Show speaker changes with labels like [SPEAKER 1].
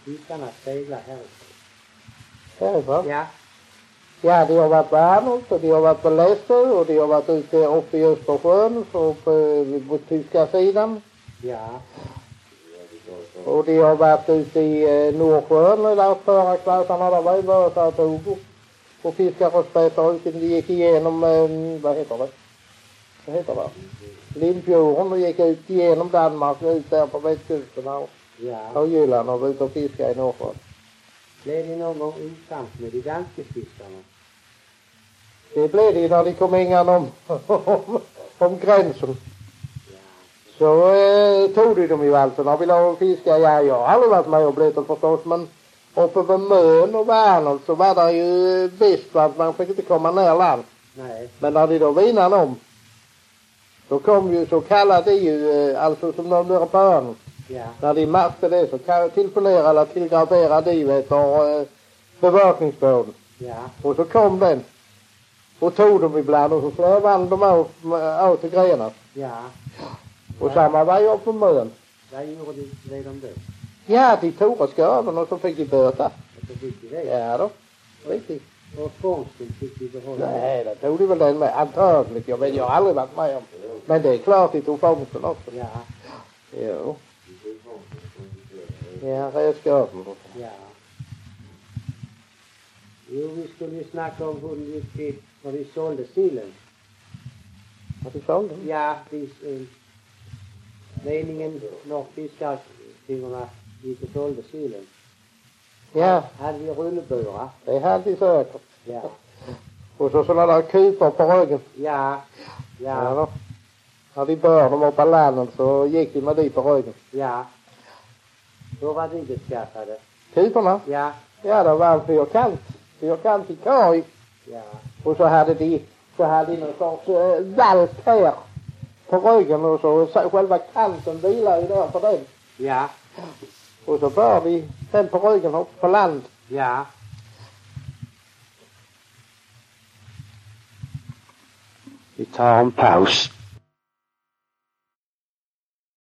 [SPEAKER 1] Fiskarna seglar härifrån.
[SPEAKER 2] Härifrån?
[SPEAKER 1] Ja.
[SPEAKER 2] Ja, de har varit på Arnold och de har varit på Läster och de har varit ute uppe i Östersjön så på tyska sidan.
[SPEAKER 1] Ja.
[SPEAKER 2] Och de har varit ute i Nordsjön där förra klassarna där var bara så att och fiskar och sprätter ut. De gick igenom, vad heter det? Vad heter det? Limfjorden och gick ut genom Danmark och ut där på västkusten och Jylland och var ute och fiskade i Nordsjön.
[SPEAKER 1] Blev det någon gång osams med de danska fiskarna?
[SPEAKER 2] Det blev det när de kom ingan om gränsen. Så tog de dem i valsen. När vi låg och fiskade, ja, jag har aldrig varit med och blivit förstås, men uppe på Mön och Värnel så var det ju visst att man fick inte komma ner land.
[SPEAKER 1] Nej.
[SPEAKER 2] Men när de då vinade om, så kom ju så kallade ju, alltså som de där på ön.
[SPEAKER 1] Ja.
[SPEAKER 2] När de märkte det så tillpolerade eller tillgraverade de bevakningsbåten.
[SPEAKER 1] Ja.
[SPEAKER 2] Och så kom den. Och tog dem ibland och så slävade de av till grenar.
[SPEAKER 1] Ja.
[SPEAKER 2] Och samma var ju på Mön.
[SPEAKER 1] Vad gjorde de då?
[SPEAKER 2] Ja, de tog och sköven och så fick de böta.
[SPEAKER 1] Och så fick de det?
[SPEAKER 2] Ja då, riktigt.
[SPEAKER 1] Och fångsten fick de behålla?
[SPEAKER 2] Nej, det tog de väl den med. Antagligen, jag har aldrig varit med om. Men det är klart de tog fångsten också.
[SPEAKER 1] Ja.
[SPEAKER 2] Jo. Ja, redskapen.
[SPEAKER 1] Ja. Jo, vi skulle ju snacka om hur det gick till när vi sålde sillen.
[SPEAKER 2] Har du sålt den?
[SPEAKER 1] Ja, meningen när fiskarkvinnorna gick och sålde sillen.
[SPEAKER 2] Ja.
[SPEAKER 1] Hade vi rullebura?
[SPEAKER 2] Det hade de säkert.
[SPEAKER 1] Ja.
[SPEAKER 2] Och så sådana där kupor på ryggen.
[SPEAKER 1] Ja. Ja.
[SPEAKER 2] Ja då. När de började de var på landet så gick de med dit på ryggen.
[SPEAKER 1] Ja. Då var de beskattade.
[SPEAKER 2] Kuporna?
[SPEAKER 1] Ja.
[SPEAKER 2] Ja, det var en fyrkantig korg.
[SPEAKER 1] Ja.
[SPEAKER 2] Och så hade de någon sorts valp här på ryggen och så själva kanten vilar ju där på den.
[SPEAKER 1] Ja.
[SPEAKER 2] Och så bar vi den på ryggen upp på land.
[SPEAKER 1] Ja.
[SPEAKER 3] Vi tar en paus.